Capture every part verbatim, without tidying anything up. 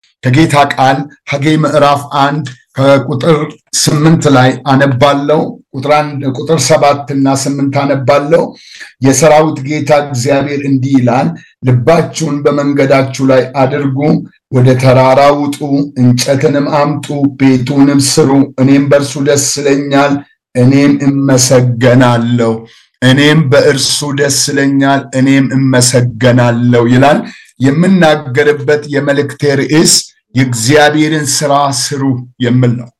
ከጌታ ቃል ሐጌ ምዕራፍ አንድ ከቁጥር ስምንት ላይ አነባለው ቁጥር አንድ ቁጥር ሰባት እና ስምንት አነባለው የሰራዊት ጌታ እግዚአብሔር እንዲህ ይላል ልባችሁን በመንገዳችሁ ላይ አድርጉ ወደ ተራራው ውጡ እንጨትንም አምጡ ቤቱንም ስሩ እኔም በእርሱ ደስ ይለኛል እኔም እመሰገናለሁ እኔም በእርሱ ደስ ይለኛል እኔም እመሰገናለሁ ይላል የምናገርበት የመልእክቴ ርዕስ የእግዚአብሔርን ሥራ ስሩ የሚል ነው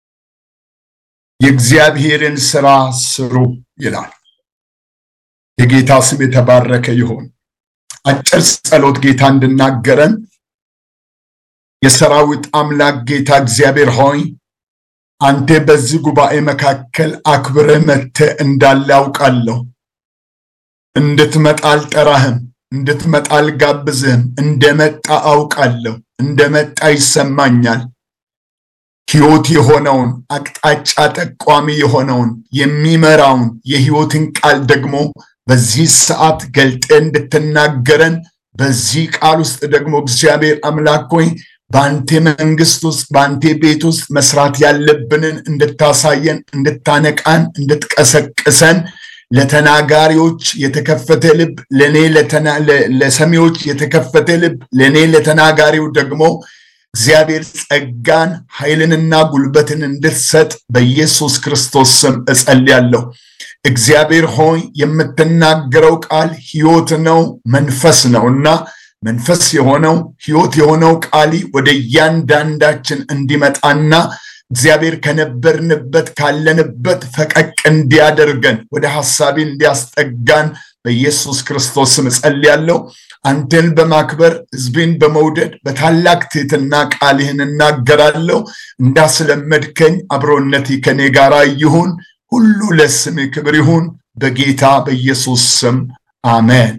የእግዚአብሔርን ሥራ ስሩ ይላል የጌታ ስም የተባረከ ይሁን አጭር ጸሎት ጌታ እንድናገረን የሰራዊት አምላክ ጌታ እግዚአብሔር ሆይ አንተ በዚህ ጉባኤ መካከል አክብረህ መጥተህ እንዳለ አውቃለሁ እንድትመጣ አልጠራህም እንድትመጣ አልጋብዝህም እንደመጣ አውቃለሁ እንደመጣ ይሰማኛል ሕይወት የሆነውን አቅጣጫ ጠቋሚ የሆነውን የሚመራውን የሕይወትን ቃል ደግሞ በዚህ ሰዓት ገልጠህ እንድትናገረን በዚህ ቃል ውስጥ ደግሞ እግዚአብሔር አምላክ ሆይ ባንተ መንግስት ውስጥ ባንተ ቤት ውስጥ መስራት ያለብንን እንድታሳየን እንድታነቃን እንድትቀሰቅሰን ለተናጋሪዎች የተከፈተ ልብ ለኔ ለሰሚዎች የተከፈተ ልብ ለኔ ለተናጋሪው ደግሞ እግዚአብሔር ጸጋን ኃይልንና ጉልበትን እንድትሰጥ በኢየሱስ ክርስቶስ ስም እጸልያለሁ እግዚአብሔር ሆይ የምትናገረው ቃል ሕይወት ነው መንፈስ ነውና መንፈስ የሆነው ሕይወት የሆነው ቃሊ ወደ ያንዳንዳችን እንዲመጣና እግዚአብሔር ከነበርንበት ካለንበት ፈቀቅ እንዲያደርገን ወደ ሐሳቢ እንዲያስጠጋን በኢየሱስ ክርስቶስ ስም ጸልያለሁ አንተን በማክበር ሕዝብን በመውደድ በታላቅ ትሕትና ቃልህን እናገራለሁ እንዳስለመድከኝ አብሮነቴ ከኔ ጋር ይሁን ሁሉ ለስምህ ክብር ይሁን በጌታ በኢየሱስ ስም አሜን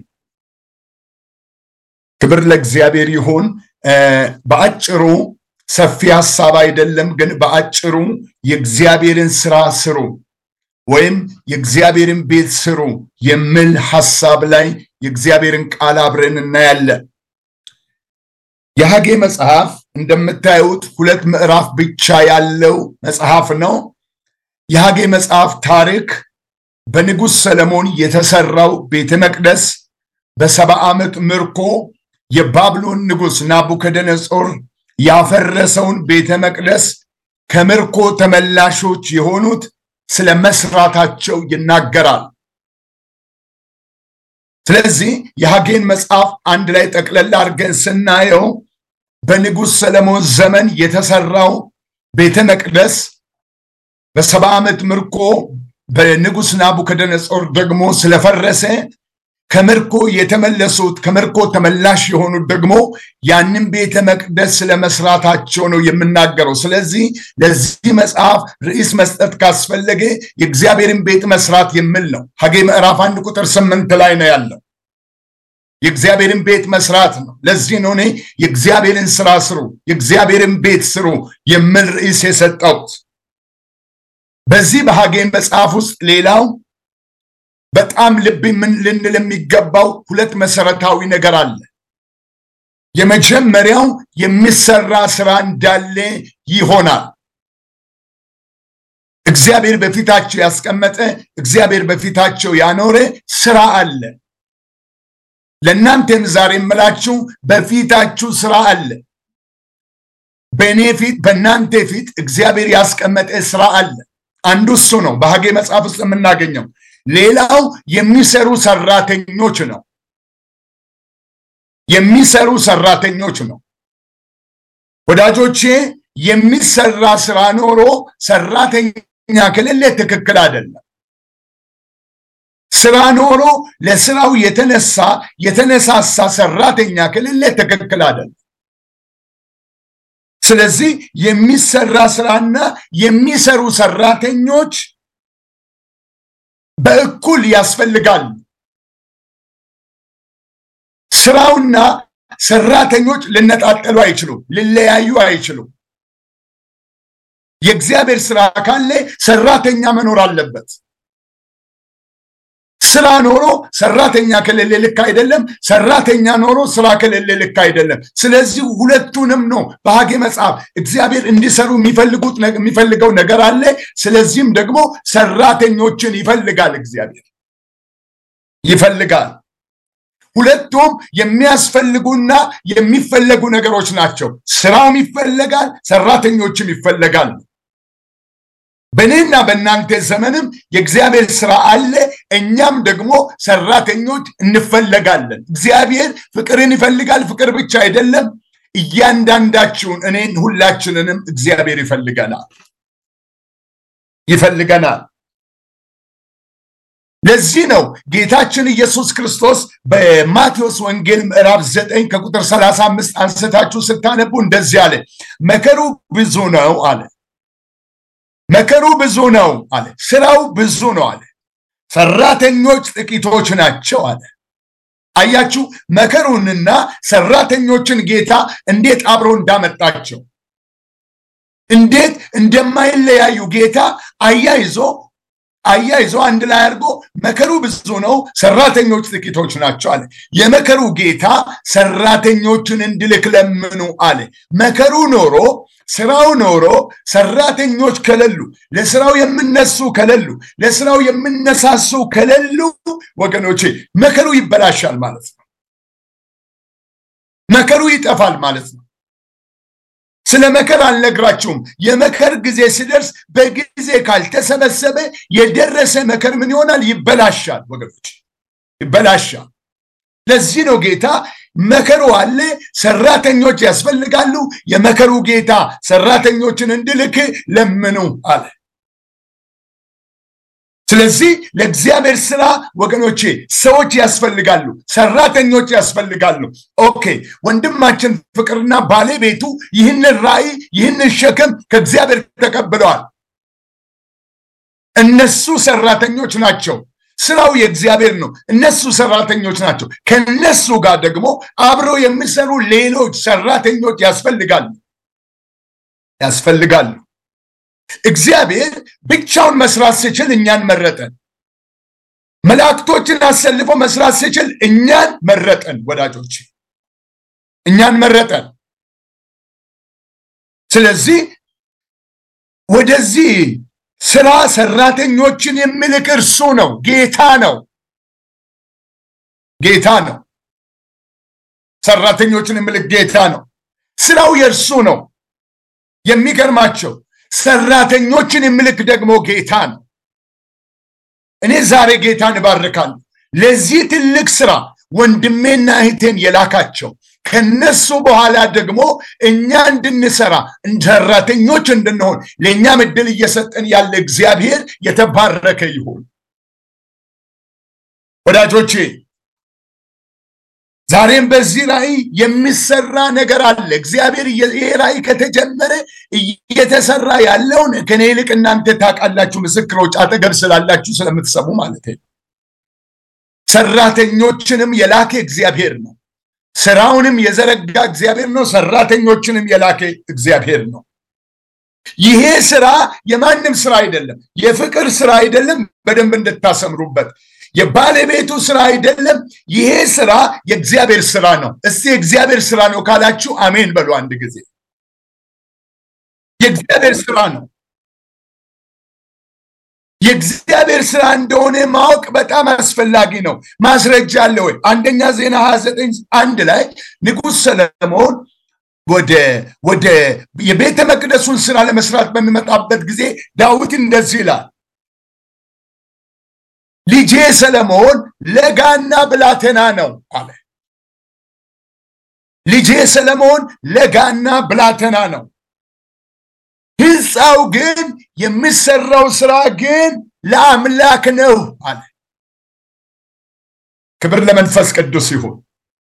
ክብር ለእግዚአብሔር ይሁን በአጭሩ ሰፊ ሐሳብ አይደለም ግን በአጭሩ የእግዚአብሔርን ሥራ ስሩ ወይም የእግዚአብሔርን ቤት ስሩ የሚል ሐሳብ ላይ የእግዚአብሔርን ቃል አብረን እናያለን የሐጌ መጽሐፍ እንደምታዩት ሁለት ምዕራፍ ብቻ ያለው መጽሐፍ ነው የሐጌ መጽሐፍ ታሪክ በንጉስ ሰለሞን የተሰራው ቤተ መቅደስ በሰባ ዓመት ምርኮ የባቢሎን ንጉስ ናቡከደነጾር ያፈረሰውን ቤተ መቅደስ ከምርኮ ተመላሾች የሆኑት ስለ መስራታቸው ይናገራል ስለዚህ የሐጌን መጽሐፍ አንድ ላይ ጠቅለል አድርገን ስናየው በንጉስ ሰለሞን ዘመን የተሰራው ቤተ መቅደስ በሰባ ዓመት ምርኮ በንጉስ ናቡከደነጾር ደግሞ ስለፈረሰ ከምርኮ የተመለሱት ከምርኮ ተመላሽ የሆኑት ደግሞ ያንን ቤተ መቅደስ ስለመስራታቸው ነው የምናገረው ስለዚህ ለዚህ መጽሐፍ ርዕስ መስጠት ካስፈለገ የእግዚአብሔርን ቤት መስራት የሚል ነው ሐጌ ምዕራፍ አንድ ቁጥር ስምንት ላይ ነው ያለው የእግዚአብሔርን ቤት መስራት ነው ለዚህ ነው እኔ የእግዚአብሔርን ሥራ ስሩ የእግዚአብሔርን ቤት ስሩ የሚል ርዕስ የሰጠሁት በዚህ በሐጌ መጽሐፍ ውስጥ ሌላው በጣም ልብ ምን ልንል የሚገባው ሁለት መሰረታዊ ነገር አለ የመጀመሪያው የሚሰራ ሥራ እንዳለ ይሆናል እግዚአብሔር በፊታቸው ያስቀመጠ እግዚአብሔር በፊታቸው ያኖረ ሥራ አለ ለእናንተም ዛሬ የምላችሁ በፊታችሁ ሥራ አለ በእኔ ፊት በእናንተ ፊት እግዚአብሔር ያስቀመጠ ሥራ አለ አንዱ እሱ ነው በሐጌ መጽሐፍ ውስጥ የምናገኘው ሌላው የሚሰሩ ሰራተኞች ነው የሚሰሩ ሰራተኞች ነው ወዳጆቼ የሚሰራ ሥራ ኖሮ ሰራተኛ ከሌለ ትክክል አይደለም ሥራ ኖሮ ለሥራው የተነሳ የተነሳሳ ሰራተኛ ከሌለ ትክክል አይደለም ስለዚህ የሚሰራ ሥራና የሚሰሩ ሰራተኞች በእኩል ያስፈልጋል ሥራውና ሰራተኞች ልነጣጠሉ አይችሉም ሊለያዩ አይችሉም የእግዚአብሔር ሥራ ካለ ሰራተኛ መኖር አለበት ስራ ኖሮ ሰራተኛ ከሌለ ልክ አይደለም ሰራተኛ ኖሮ ስራ ከሌለ ልክ አይደለም ስለዚህ ሁለቱንም ነው በሐጌ መጽሐፍ እግዚአብሔር እንዲሰሩ የሚፈልጉት የሚፈልገው ነገር አለ ስለዚህም ደግሞ ሰራተኞችን ይፈልጋል እግዚአብሔር ይፈልጋል ሁለቱም የሚያስፈልጉና የሚፈልጉ ነገሮች ናቸው ስራውም ይፈልጋል ሰራተኞችም ይፈልጋል በእኔና በእናንተ ዘመንም የእግዚአብሔር ስራ አለ እኛም ደግሞ ሰራተኞች እንፈልጋለን እግዚአብሔር ፍቅርን ይፈልጋል ፍቅር ብቻ አይደለም እያንዳንዳችሁን እኔን ሁላችንንም እግዚአብሔር ይፈልገናል ይፈልገናል ለዚህ ነው ጌታችን ኢየሱስ ክርስቶስ በማቴዎስ ወንጌል ምዕራፍ ዘጠኝ ከቁጥር ሰላሳ አምስት አንስታችሁ ስታነቡ እንደዚህ አለ መከሩ ብዙ ነው አለ መከሩ ብዙ ነው አለ ስራው ብዙ ነው አለ ሰራተኞች ጥቂቶች ናቸው አለ አያችሁ መከሩንና ሰራተኞችን ጌታ እንዴት አብሮ እንዳመጣቸው እንዴት እንደማይለያዩ ጌታ አያይዞ አያይዞ አንድ ላይ አድርጎ መከሩ ብዙ ነው ሰራተኞች ጥቂቶች ናቸው አለ የመከሩ ጌታ ሰራተኞችን እንዲልክ ለምኑ አለ መከሩ ኖሮ ስራው ኖሮ ሰራተኞች ከሌሉ ለስራው የምነሱ ከሌሉ ለስራው የምነሳሱ ከሌሉ ወገኖቼ መከሩ ይበላሻል ማለት ነው መከሩ ይጠፋል ማለት ነው ስለ መከር አልነግራችሁም የመከር ጊዜ ሲደርስ በጊዜ ካልተሰበሰበ የደረሰ መከር ምን ይሆናል ይበላሻል ወገኖቼ ይበላሻል ለዚህ ነው ጌታ መከሩ አለ ሰራተኞች ያስፈልጋሉ የመከሩ ጌታ ሰራተኞችን እንዲልክ ለምኑ አለ ስለዚህ ለእግዚአብሔር ስራ ወገኖቼ ሰዎች ያስፈልጋሉ ሰራተኞች ያስፈልጋሉ ኦኬ ወንድማችን ፍቅርና ባለቤቱ ይህንን ራእይ ይህንን ሸክም ከእግዚአብሔር ተቀብለዋል እነሱ ሰራተኞች ናቸው ስራው የእግዚአብሔር ነው እነሱ ሰራተኞች ናቸው ከነሱ ጋር ደግሞ አብረው የሚሰሩ ሌሎች ሰራተኞች ያስፈልጋሉ ያስፈልጋሉ እግዚአብሔር ብቻውን መስራት ሲችል እኛን መረጠን መላእክቶችን አሰልፎ መስራት ሲችል እኛን መረጠን ወዳጆች እኛን መረጠን ስለዚህ ወደዚህ ስራ ሰራተኞችን የሚልክ እርሱ ነው ጌታ ነው ጌታ ነው ሰራተኞችን የሚልክ ጌታ ነው ስራው የእርሱ ነው የሚገርማቸው ሰራተኞችን የሚልክ ደግሞ ጌታ ነው እኔ ዛሬ ጌታን እባርካለሁ ለዚህ ትልቅ ስራ ወንድሜና እህቴን የላካቸው ከነሱ በኋላ ደግሞ እኛ እንድንሰራ ሰራተኞች እንድንሆን ለኛ ምድል እየሰጠን ያለ እግዚአብሔር የተባረከ ይሁን ወዳጆቼ ዛሬም በዚህ ላይ የሚሰራ ነገር አለ እግዚአብሔር የራይ ከተጀመረ እየተሰራ ያለውን ከኔ ይልቅ እናንተ ታውቃላችሁ ምስክሮች አጠገብ ስላላችሁ ስለምትሰሙ ማለት ነው ሰራተኞችንም የላከ እግዚአብሔር ነው ስራውንም የዘረጋ እግዚአብሔር ነው ሰራተኞችንም የላከ እግዚአብሔር ነው ይሄ ስራ የማንም ስራ አይደለም የፍቅር ስራ አይደለም በደንብ እንድታሰምሩበት የባለቤቱ ስራ አይደለም ይሄ ስራ የእግዚአብሔር ስራ ነው እስቲ የእግዚአብሔር ስራ ነው ካላችሁ አሜን በሉ አንድ ጊዜ የእግዚአብሔር ስራ ነው የእግዚአብሔር ስራ እንደሆነ ማወቅ በጣም አስፈላጊ ነው ማስረጃ አለ ወይ አንደኛ ዜና ሃያ ዘጠኝ አንድ ላይ ንጉስ ሰለሞን ወደ ወደ የቤተ መቅደሱን ስራ ለመስራት በሚመጣበት ጊዜ ዳዊት እንደዚህ ይላል ልጄ ሰለሞን ለጋና ብላቴና ነው አለ ልጄ ሰለሞን ለጋና ብላቴና ነው ህንጻው ግን የሚሰራው ስራ ግን ለአምላክ ነው አለ ክብር ለመንፈስ ቅዱስ ይሁን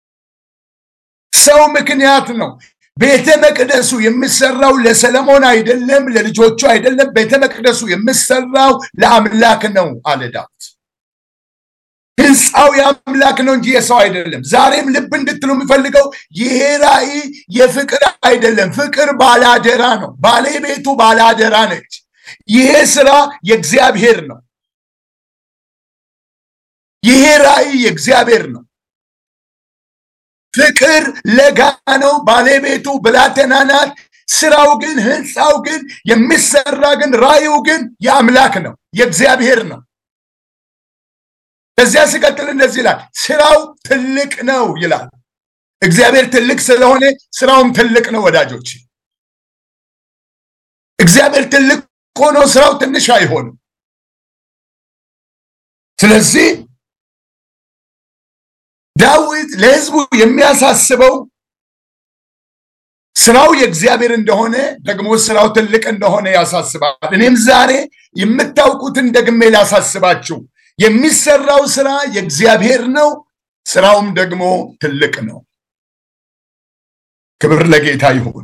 ሰው ምክንያት ነው ቤተ መቅደሱ የሚሰራው ለሰለሞን አይደለም ለልጆቹ አይደለም ቤተ መቅደሱ የሚሰራው ለአምላክ ነው አለ ዳዊት ህንጻው የአምላክ ነው እንጂ የሰው አይደለም ዛሬም ልብ እንድትሉ የሚፈልገው ይሄ ራእይ የፍቅር አይደለም ፍቅር ባላደራ ነው ባለቤቱ ባላደራ ነች ይሄ ስራ የእግዚአብሔር ነው ይሄ ራእይ የእግዚአብሔር ነው። ፍቅር ለጋ ነው፣ ባለቤቱ ብላቴና ናት። ስራው ግን ህንፃው ግን የሚሰራ ግን ራእዩ ግን የአምላክ ነው፣ የእግዚአብሔር ነው። ከዚያ ሲቀጥል እንደዚህ ይላል፣ ስራው ትልቅ ነው ይላል። እግዚአብሔር ትልቅ ስለሆነ ስራውም ትልቅ ነው ወዳጆች። እግዚአብሔር ትልቅ ሆኖ ስራው ትንሽ አይሆንም። ስለዚህ ዳዊት ለህዝቡ የሚያሳስበው ስራው የእግዚአብሔር እንደሆነ ደግሞ ስራው ትልቅ እንደሆነ ያሳስባል። እኔም ዛሬ የምታውቁትን ደግሜ ላሳስባችሁ፣ የሚሰራው ስራ የእግዚአብሔር ነው፣ ስራውም ደግሞ ትልቅ ነው። ክብር ለጌታ ይሁን።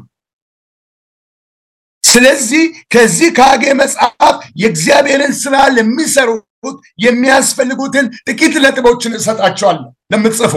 ስለዚህ ከዚህ ከሐጌ መጽሐፍ የእግዚአብሔርን ስራ ለሚሰሩት የሚያስፈልጉትን ጥቂት ነጥቦችን እሰጣቸዋለሁ ለምትጽፉ።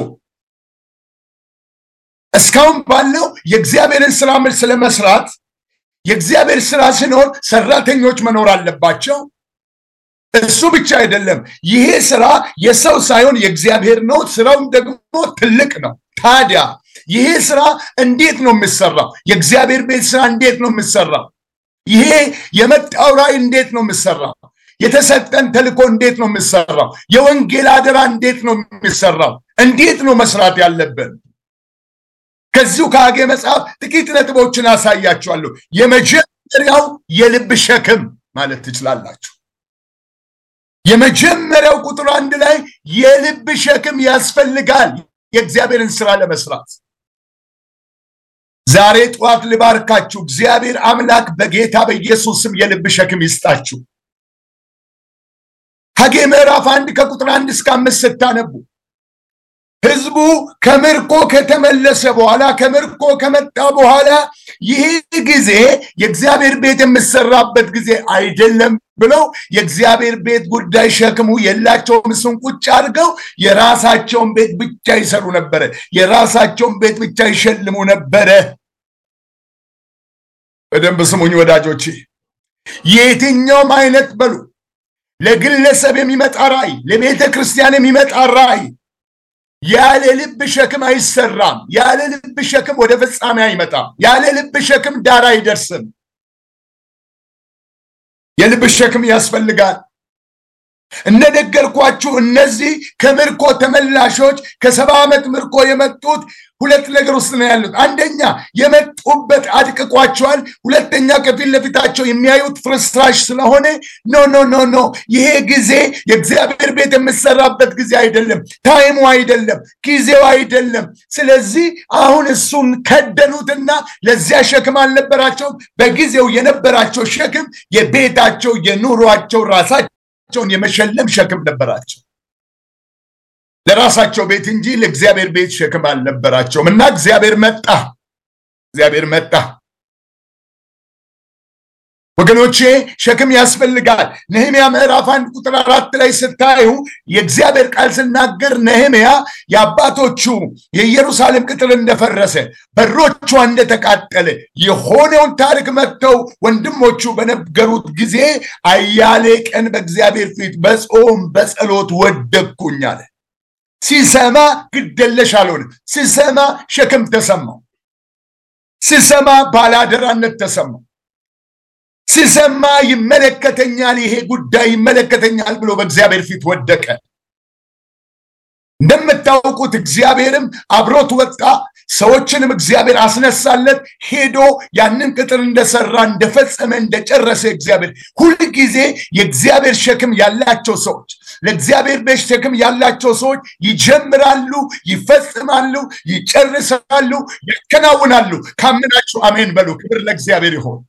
እስካሁን ባለው የእግዚአብሔርን ስራ ስለመስራት የእግዚአብሔር ስራ ሲኖር ሰራተኞች መኖር አለባቸው። እሱ ብቻ አይደለም፣ ይሄ ስራ የሰው ሳይሆን የእግዚአብሔር ነው፣ ስራውም ደግሞ ትልቅ ነው። ታዲያ ይሄ ስራ እንዴት ነው የሚሰራው? የእግዚአብሔር ቤት ስራ እንዴት ነው የሚሰራው? ይሄ የመጣው ራእይ እንዴት ነው የሚሰራው? የተሰጠን ተልእኮ እንዴት ነው የሚሰራው? የወንጌል አደራ እንዴት ነው የሚሰራው? እንዴት ነው መስራት ያለብን? ከዚሁ ከሐጌ መጽሐፍ ጥቂት ነጥቦችን አሳያችኋለሁ። የመጀመሪያው የልብ ሸክም ማለት ትችላላችሁ። የመጀመሪያው ቁጥር አንድ ላይ የልብ ሸክም ያስፈልጋል የእግዚአብሔርን ስራ ለመስራት። ዛሬ ጠዋት ልባርካችሁ፣ እግዚአብሔር አምላክ በጌታ በኢየሱስ ስም የልብ ሸክም ይስጣችሁ። ሐጌ ምዕራፍ አንድ ከቁጥር አንድ እስከ አምስት ስታነቡ ህዝቡ ከምርኮ ከተመለሰ በኋላ ከምርኮ ከመጣ በኋላ ይህ ጊዜ የእግዚአብሔር ቤት የሚሰራበት ጊዜ አይደለም ብለው የእግዚአብሔር ቤት ጉዳይ ሸክሙ የላቸውም። እሱን ቁጭ አድርገው የራሳቸውን ቤት ብቻ ይሰሩ ነበረ፣ የራሳቸውን ቤት ብቻ ይሸልሙ ነበረ። በደንብ ስሙኝ ወዳጆቼ፣ የትኛውም አይነት በሉ ለግለሰብ የሚመጣ ራእይ፣ ለቤተ ክርስቲያን የሚመጣ ራእይ ያለ ልብ ሸክም አይሰራም። ያለ ልብ ሸክም ወደ ፍጻሜ አይመጣም። ያለ ልብ ሸክም ዳር አይደርስም። የልብ ሸክም ያስፈልጋል። እንደነገርኳችሁ እነዚህ ከምርኮ ተመላሾች ከሰባ ዓመት ምርኮ የመጡት ሁለት ነገር ውስጥ ነው ያሉት። አንደኛ የመጡበት አድቅቋቸዋል። ሁለተኛ ከፊት ለፊታቸው የሚያዩት ፍርስራሽ ስለሆነ ኖ ኖ ኖ ኖ ይሄ ጊዜ የእግዚአብሔር ቤት የሚሰራበት ጊዜ አይደለም፣ ታይሙ አይደለም፣ ጊዜው አይደለም። ስለዚህ አሁን እሱን ከደኑትና ለዚያ ሸክም አልነበራቸውም። በጊዜው የነበራቸው ሸክም የቤታቸው የኑሯቸው ራሳቸውን የመሸለም ሸክም ነበራቸው። ለራሳቸው ቤት እንጂ ለእግዚአብሔር ቤት ሸክም አልነበራቸውም። እና እግዚአብሔር መጣ እግዚአብሔር መጣ። ወገኖቼ ሸክም ያስፈልጋል። ነህምያ ምዕራፍ አንድ ቁጥር አራት ላይ ስታዩ የእግዚአብሔር ቃል ሲናገር ነህምያ የአባቶቹ የኢየሩሳሌም ቅጥር እንደፈረሰ በሮቿ እንደተቃጠለ የሆነውን ታሪክ መጥተው ወንድሞቹ በነገሩት ጊዜ አያሌ ቀን በእግዚአብሔር ፊት በጾም በጸሎት ወደቅኩኝ አለ። ሲሰማ ግደለሽ አልሆነም። ሲሰማ ሸክም ተሰማው። ሲሰማ ባላደራነት ተሰማው። ሲሰማ ይመለከተኛል፣ ይሄ ጉዳይ ይመለከተኛል ብሎ በእግዚአብሔር ፊት ወደቀ። እንደምታውቁት እግዚአብሔርም አብሮት ወጣ። ሰዎችንም እግዚአብሔር አስነሳለት። ሄዶ ያንን ቅጥር እንደሰራ እንደፈጸመ እንደጨረሰ እግዚአብሔር ሁልጊዜ የእግዚአብሔር ሸክም ያላቸው ሰዎች ለእግዚአብሔር ቤት ሸክም ያላቸው ሰዎች ይጀምራሉ፣ ይፈጽማሉ፣ ይጨርሳሉ፣ ያከናውናሉ። ካመናችሁ አሜን በሉ። ክብር ለእግዚአብሔር ይሁን።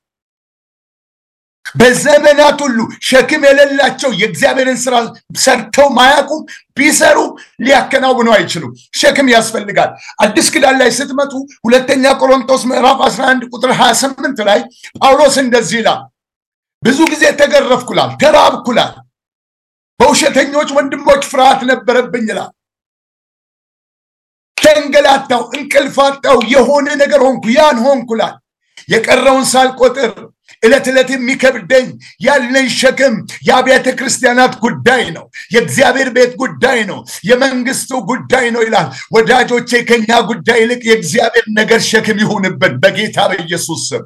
በዘመናት ሁሉ ሸክም የሌላቸው የእግዚአብሔርን ስራ ሰርተው ማያውቁም፣ ቢሰሩ ሊያከናውኑ አይችሉም። ሸክም ያስፈልጋል። አዲስ ኪዳን ላይ ስትመጡ ሁለተኛ ቆሮንቶስ ምዕራፍ አስራ አንድ ቁጥር ሀያ ስምንት ላይ ጳውሎስ እንደዚህ ይላል፣ ብዙ ጊዜ ተገረፍኩላል፣ ተራብኩላል፣ በውሸተኞች ወንድሞች ፍርሃት ነበረብኝ ይላል። ተንገላታው፣ እንቅልፋታው፣ የሆነ ነገር ሆንኩ፣ ያን ሆንኩላል። የቀረውን ሳልቆጥር እለት እለት የሚከብደኝ ያለኝ ሸክም የአብያተ ክርስቲያናት ጉዳይ ነው የእግዚአብሔር ቤት ጉዳይ ነው የመንግስቱ ጉዳይ ነው ይላል ወዳጆቼ ከኛ ጉዳይ ይልቅ የእግዚአብሔር ነገር ሸክም ይሁንብን በጌታ በኢየሱስ ስም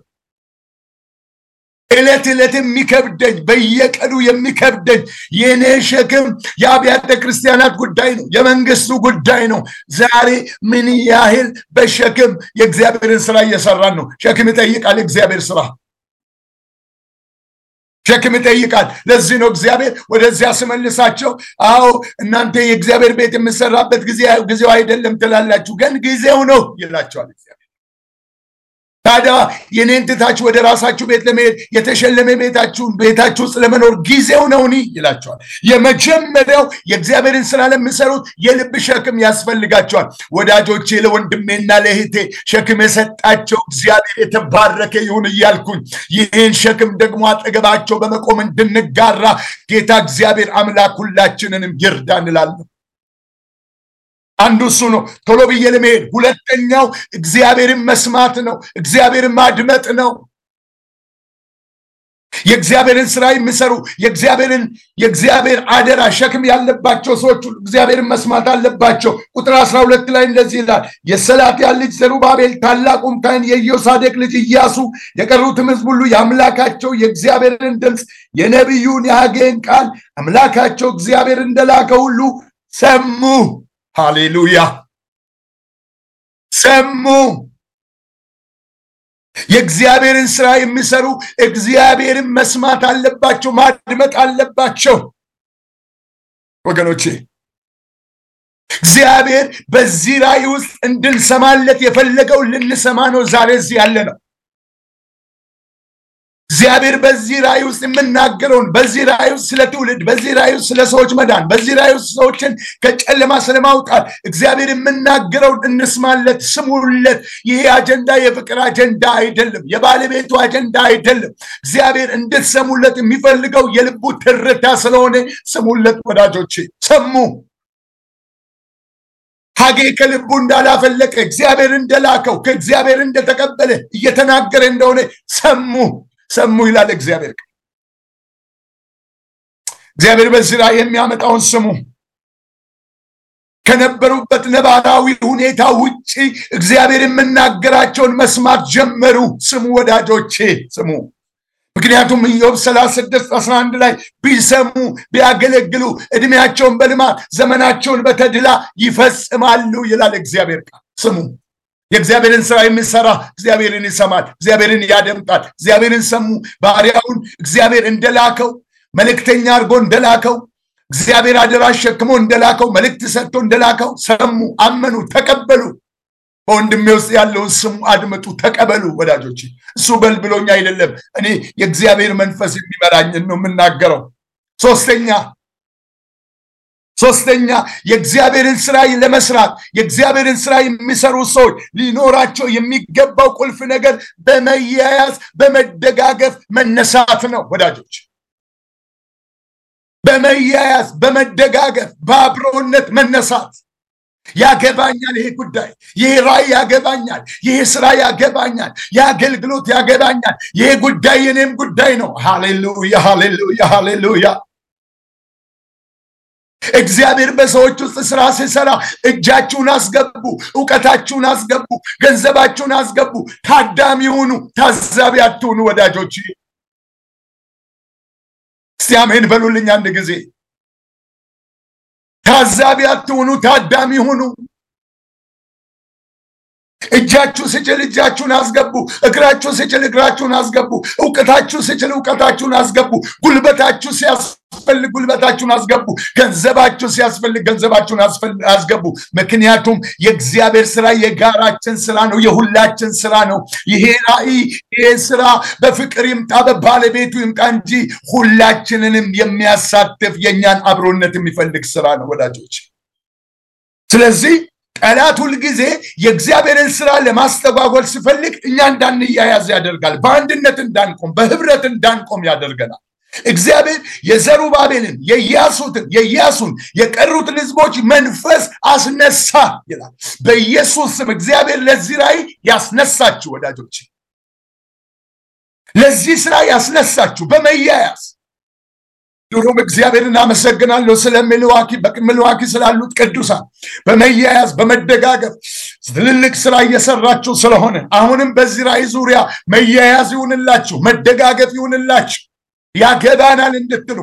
እለት እለት የሚከብደኝ በየቀኑ የሚከብደኝ የኔ ሸክም የአብያተ ክርስቲያናት ጉዳይ ነው የመንግስቱ ጉዳይ ነው ዛሬ ምን ያህል በሸክም የእግዚአብሔርን ስራ እየሰራን ነው ሸክም ይጠይቃል እግዚአብሔር ስራ ሸክም ይጠይቃል ለዚህ ነው እግዚአብሔር ወደዚያ ስመልሳቸው አዎ እናንተ የእግዚአብሔር ቤት የምሰራበት ጊዜ ጊዜው አይደለም ትላላችሁ ግን ጊዜው ነው ይላቸዋል እግዚአብሔር ታዲያ የኔን ትታችሁ ወደ ራሳችሁ ቤት ለመሄድ የተሸለመ ቤታችሁ ቤታችሁ ስለመኖር ጊዜው ነውኒ ይላቸዋል የመጀመሪያው የእግዚአብሔርን ስራ ለምሰሩት የልብ ሸክም ያስፈልጋቸዋል ወዳጆቼ ለወንድሜና ለእህቴ ሸክም የሰጣቸው እግዚአብሔር የተባረከ ይሁን ይያልኩኝ ይህን ሸክም ደግሞ አጠገባቸው በመቆም እንድንጋራ ጌታ እግዚአብሔር አምላክ ሁላችንንም ይርዳን እላለሁ አንዱ እሱ ነው ቶሎ ብዬ ለመሄድ ሁለተኛው እግዚአብሔርን መስማት ነው እግዚአብሔርን ማድመጥ ነው የእግዚአብሔርን ስራ የሚሰሩ የእግዚአብሔርን የእግዚአብሔር አደራ ሸክም ያለባቸው ሰዎች እግዚአብሔርን መስማት አለባቸው ቁጥር አስራ ሁለት ላይ እንደዚህ ይላል የሰላትያል ልጅ ዘሩባቤል ታላቁም ካህን የኢዮሳዴቅ ልጅ ኢያሱ የቀሩትም ሕዝብ ሁሉ የአምላካቸው የእግዚአብሔርን ድምፅ የነቢዩን የሐጌን ቃል አምላካቸው እግዚአብሔር እንደላከ ሁሉ ሰሙ ሃሌሉያ ሰሙ የእግዚአብሔርን ስራ የሚሰሩ እግዚአብሔርን መስማት አለባቸው ማድመጥ አለባቸው ወገኖቼ እግዚአብሔር በዚህ ራእይ ውስጥ እንድንሰማለት የፈለገው ልንሰማ ነው ዛሬ እዚህ ያለ ነው እግዚአብሔር በዚህ ራእይ ውስጥ የምናገረውን በዚህ ራእይ ውስጥ ስለ ትውልድ በዚህ ራእይ ውስጥ ስለ ሰዎች መዳን በዚህ ራእይ ውስጥ ሰዎችን ከጨለማ ስለማውጣት እግዚአብሔር የምናገረውን እንስማለት ስሙለት ይሄ አጀንዳ የፍቅር አጀንዳ አይደለም የባለቤቱ አጀንዳ አይደለም እግዚአብሔር እንድትሰሙለት የሚፈልገው የልቡ ትርታ ስለሆነ ስሙለት ወዳጆቼ ሰሙ ሐጌ ከልቡ እንዳላፈለቀ እግዚአብሔር እንደላከው ከእግዚአብሔር እንደተቀበለ እየተናገረ እንደሆነ ሰሙ ሰሙ ይላል እግዚአብሔር እግዚአብሔር በዚህ ላይ የሚያመጣውን ስሙ ከነበሩበት ነባራዊ ሁኔታ ውጪ እግዚአብሔር የምናገራቸውን መስማት ጀመሩ ስሙ ወዳጆቼ ስሙ ምክንያቱም ኢዮብ ሰላሳ ስድስት አስራ አንድ ላይ ቢሰሙ ቢያገለግሉ እድሜያቸውን በልማት ዘመናቸውን በተድላ ይፈጽማሉ ይላል እግዚአብሔር ስሙ የእግዚአብሔርን ስራ የሚሰራ እግዚአብሔርን ይሰማል እግዚአብሔርን ያደምጣል እግዚአብሔርን ሰሙ ባሪያውን እግዚአብሔር እንደላከው መልእክተኛ አድርጎ እንደላከው እግዚአብሔር አደራ ሸክሞ እንደላከው መልእክት ሰጥቶ እንደላከው ሰሙ አመኑ ተቀበሉ በወንድሜ ውስጥ ያለውን ስሙ አድመጡ ተቀበሉ ወዳጆቼ እሱ በልብሎኛ አይደለም እኔ የእግዚአብሔር መንፈስ የሚመራኝ ነው የምናገረው ሶስተኛ ሶስተኛ የእግዚአብሔርን ስራ ለመስራት የእግዚአብሔርን ስራ የሚሰሩ ሰዎች ሊኖራቸው የሚገባው ቁልፍ ነገር በመያያዝ በመደጋገፍ መነሳት ነው ወዳጆች በመያያዝ በመደጋገፍ በአብሮነት መነሳት ያገባኛል ይሄ ጉዳይ ይሄ ራእይ ያገባኛል ይሄ ስራ ያገባኛል ያገልግሎት ያገባኛል ይሄ ጉዳይ የኔም ጉዳይ ነው ሃሌሉያ ሃሌሉያ ሃሌሉያ እግዚአብሔር በሰዎች ውስጥ ስራ ሲሰራ እጃችሁን አስገቡ ዕውቀታችሁን አስገቡ ገንዘባችሁን አስገቡ ታዳሚ ሁኑ ታዛቢ አትሁኑ ወዳጆቼ እስቲ አሜን በሉልኝ አንድ ጊዜ ታዛቢ አትሁኑ ታዳሚ ሁኑ እጃችሁ ሲችል እጃችሁን አስገቡ እግራችሁ ሲችል እግራችሁን አስገቡ ዕውቀታችሁ ሲችል ዕውቀታችሁን አስገቡ ጉልበታችሁ ሲያስፈልግ ጉልበታችሁን አስገቡ ገንዘባችሁ ሲያስፈልግ ገንዘባችሁን አስገቡ ምክንያቱም የእግዚአብሔር ስራ የጋራችን ስራ ነው የሁላችን ስራ ነው ይሄ ራእይ ይሄ ስራ በፍቅር ይምጣ በባለቤቱ ይምጣ እንጂ ሁላችንንም የሚያሳትፍ የኛን አብሮነት የሚፈልግ ስራ ነው ወዳጆች ስለዚህ ጠላት ሁሉ ጊዜ የእግዚአብሔርን ስራ ለማስተጓጎል ሲፈልግ እኛ እንዳንያያዝ ያደርጋል በአንድነት እንዳንቆም በህብረት እንዳንቆም ያደርገናል እግዚአብሔር የዘሩባቤልን የኢያሱን የኢያሱን የቀሩት ህዝቦች መንፈስ አስነሳ ይላል በኢየሱስ ስም እግዚአብሔር ለዚህ ራእይ ያስነሳችሁ ወዳጆች ለዚህ ስራ ያስነሳችሁ በመያያዝ ድሮም እግዚአብሔርን አመሰግናለሁ ስለሚልዋኪ በሚልዋኪ ስላሉት ቅዱሳን በመያያዝ በመደጋገፍ ትልልቅ ስራ እየሰራችሁ ስለሆነ አሁንም በዚህ ራእይ ዙሪያ መያያዝ ይሁንላችሁ መደጋገፍ ይሁንላችሁ ያገባናል እንድትሉ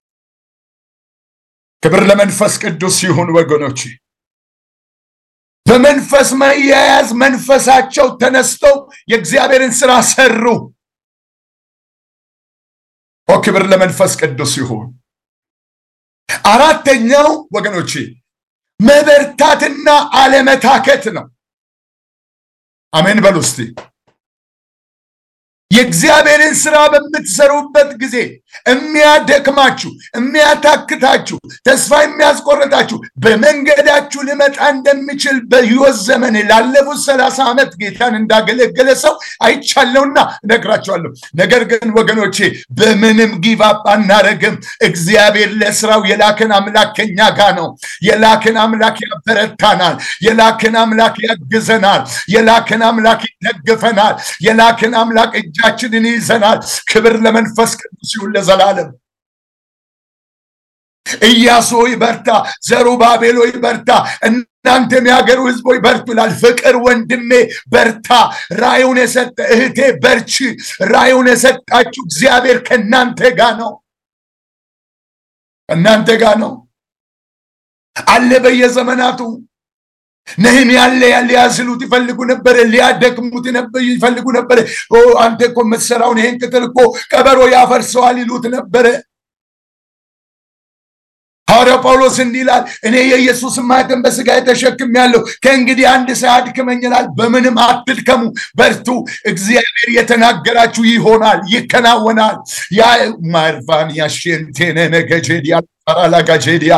ክብር ለመንፈስ ቅዱስ ይሁን ወገኖቼ በመንፈስ መያያዝ መንፈሳቸው ተነስተው የእግዚአብሔርን ስራ ሰሩ ክብር ለመንፈስ ቅዱስ ይሁን አራተኛው ወገኖቼ መበርታትና አለመታከት ነው አሜን በሉ እስቲ የእግዚአብሔርን ስራ በምትሰሩበት ጊዜ የሚያደክማችሁ የሚያታክታችሁ ተስፋ የሚያስቆርጣችሁ በመንገዳችሁ ሊመጣ እንደሚችል በሕይወት ዘመን ላለፉት ሰላሳ ዓመት ጌታን እንዳገለገለ ሰው አይቻለውና ነግራችኋለሁ ነገር ግን ወገኖቼ በምንም ጊቭ አፕ አናረግም እግዚአብሔር ለስራው የላከን አምላክ ከኛ ጋር ነው የላከን አምላክ ያበረታናል የላከን አምላክ ያግዘናል የላከን አምላክ ይደግፈናል የላከን አምላክ እጃችንን ይዘናል ክብር ለመንፈስ ቅዱስ ይሁን ለዘላለም ኢያሱ ይበርታ ዘሩባቤል ይበርታ እናንተም ያገሩ ህዝቦች በርቱ ይላል ፍቅር ወንድሜ በርታ ራእዩን የሰጠ እህቴ በርቺ ራእዩን የሰጣችሁ እግዚአብሔር ከናንተ ጋር ነው እናንተ ጋር ነው አለ በየዘመናቱ ነህምያ ያለ ያዝሉት ይፈልጉ ነበር ሊያደክሙት ነበር ይፈልጉ ነበር ኦ አንተ እኮ መሰራውን ይሄን ቅጥል እኮ ቀበሮ ያፈርሰዋል ይሉት ነበር ሐዋርያው ጳውሎስ እንዲላል እኔ የኢየሱስ ማተም በስጋ ተሸክሜያለሁ ከእንግዲህ አንድ ሳያድክመኝ ይላል በምንም አትድከሙ በርቱ እግዚአብሔር የተናገራችሁ ይሆናል ይከናወናል ያ ማርቫን ያሽንቴነ ነገጀዲያ ፓራላጋጀዲያ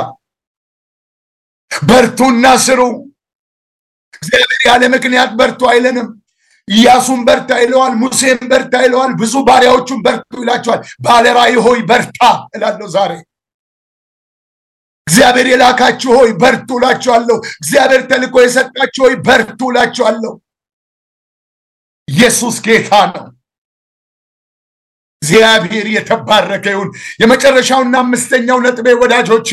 በርቱና ስሩ እግዚአብሔር ያለ ምክንያት በርቱ አይለንም ኢያሱን በርታ ይለዋል ሙሴን በርታ ይለዋል ብዙ ባሪያዎቹን በርቱ ይላቸዋል ባለራእይ ሆይ በርታ እላለሁ ዛሬ እግዚአብሔር የላካችሁ ሆይ በርቱ እላችኋለሁ እግዚአብሔር ተልኮ የሰጣችሁ ሆይ በርቱ እላችኋለሁ ኢየሱስ ጌታ ነው እግዚአብሔር የተባረከ ይሁን የመጨረሻውና አምስተኛው ነጥቤ ወዳጆቼ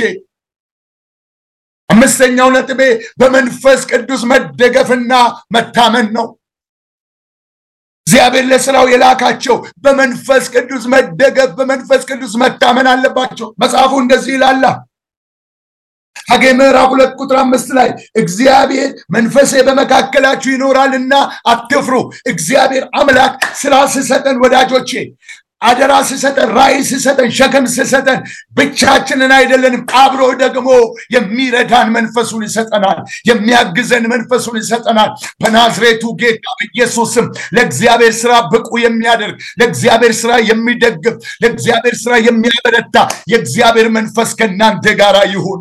አምስተኛው ነጥቤ በመንፈስ ቅዱስ መደገፍና መታመን ነው እግዚአብሔር ለስራው የላካቸው በመንፈስ ቅዱስ መደገፍ በመንፈስ ቅዱስ መታመን አለባቸው መጽሐፉ እንደዚህ ይላል ሐጌ ምዕራፍ ሁለት ቁጥር አምስት ላይ እግዚአብሔር መንፈሴ በመካከላችሁ ይኖራልና አትፍሩ እግዚአብሔር አምላክ ስራ ሲሰጠን ወዳጆቼ አደራ ሲሰጠን ራእይ ሲሰጠን ሸክም ሲሰጠን ብቻችንን አይደለንም አብሮ ደግሞ የሚረዳን መንፈሱን ይሰጠናል የሚያግዘን መንፈሱን ይሰጠናል በናዝሬቱ ጌታ በኢየሱስም ለእግዚአብሔር ስራ ብቁ የሚያደርግ ለእግዚአብሔር ስራ የሚደግፍ ለእግዚአብሔር ስራ የሚያበረታ የእግዚአብሔር መንፈስ ከናንተ ጋር ይሁን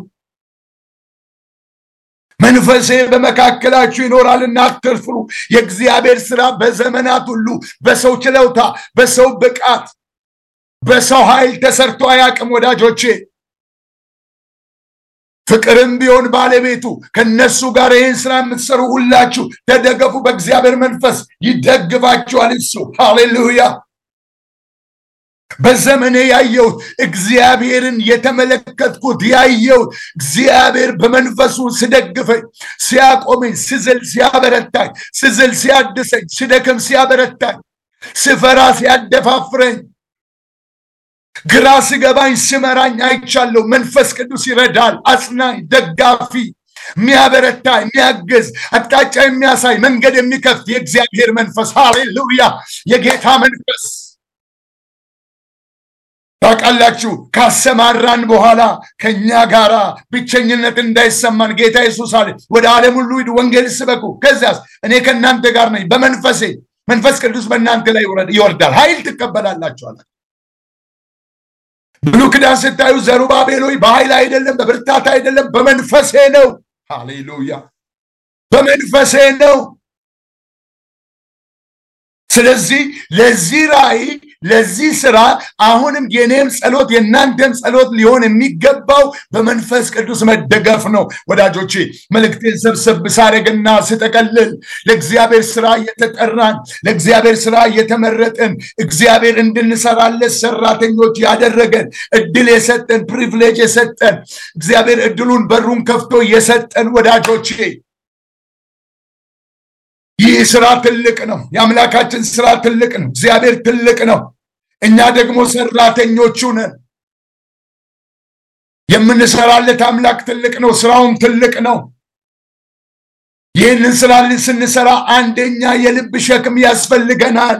መንፈሴ በመካከላችሁ ይኖራልና አትፍሩ የእግዚአብሔር ስራ በዘመናት ሁሉ በሰው ችሎታ በሰው ብቃት በሰው ኃይል ተሰርቶ አያውቅም ወዳጆቼ ፍቅርም ቢሆን ባለቤቱ ከነሱ ጋር ይህን ስራ የምትሰሩ ሁላችሁ ተደገፉ በእግዚአብሔር መንፈስ ይደግፋችኋል እሱ ሃሌሉያ በዘመኔ ያየው እግዚአብሔርን የተመለከትኩት ያየው እግዚአብሔር በመንፈሱ ሲደግፈኝ ሲያቆመኝ ሲዝል ሲያበረታኝ ሲዝል ሲያድሰኝ ሲደክም ሲያበረታኝ ሲፈራ ሲያደፋፍረኝ ግራ ሲገባኝ ሲመራኝ አይቻለሁ መንፈስ ቅዱስ ይረዳል አጽናኝ ደጋፊ የሚያበረታ የሚያግዝ አቅጣጫ የሚያሳይ መንገድ የሚከፍት የእግዚአብሔር መንፈስ ሃሌሉያ የጌታ መንፈስ ታውቃላችሁ ካሰማራን በኋላ ከኛ ጋራ ብቸኝነት እንዳይሰማን ጌታ ኢየሱስ አለ ወደ ዓለም ሁሉ ሂዱ ወንጌል ስበኩ ከዛስ እኔ ከናንተ ጋር ነኝ በመንፈሴ መንፈስ ቅዱስ በእናንተ ላይ ይወርዳል ኃይል ትቀበላላችሁ አለ ብሉይ ኪዳን ስታዩ ዘሩባቤል ሆይ በኃይል አይደለም በብርታት አይደለም በመንፈሴ ነው ሃሌሉያ በመንፈሴ ነው ስለዚህ ለዚህ ራእይ ለዚህ ስራ አሁንም የኔም ጸሎት የናንተም ጸሎት ሊሆን የሚገባው በመንፈስ ቅዱስ መደገፍ ነው ወዳጆቼ መልእክቴን ሰብሰብ ሳረግና ስጠቀልል ለእግዚአብሔር ስራ የተጠራን ለእግዚአብሔር ስራ የተመረጠን እግዚአብሔር እንድንሰራለት ሰራተኞች ያደረገን እድል የሰጠን ፕሪቪሌጅ የሰጠን እግዚአብሔር እድሉን በሩን ከፍቶ የሰጠን ወዳጆቼ ይህ ስራ ትልቅ ነው ያምላካችን ስራ ትልቅ ነው እግዚአብሔር ትልቅ ነው እኛ ደግሞ ሰራተኞቹ ነን የምንሰራለት አምላክ ትልቅ ነው ስራውም ትልቅ ነው ይህንን ስራ ስንሰራ አንደኛ የልብ ሸክም ያስፈልገናል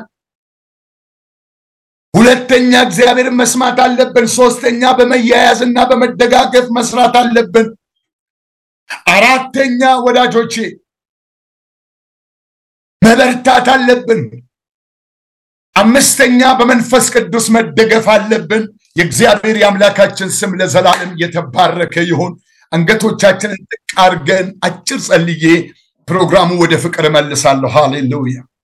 ሁለተኛ እግዚአብሔር መስማት አለብን ሶስተኛ በመያያዝና በመደጋገፍ መስራት አለብን አራተኛ ወዳጆቼ መበርታት አለብን አምስተኛ በመንፈስ ቅዱስ መደገፍ አለብን የእግዚአብሔር ያምላካችን ስም ለዘላለም የተባረከ ይሁን አንገቶቻችንን ተቃርገን አጭር ጸልዬ ፕሮግራሙ ወደ ፍቅር መልሳለሁ ሃሌሉያ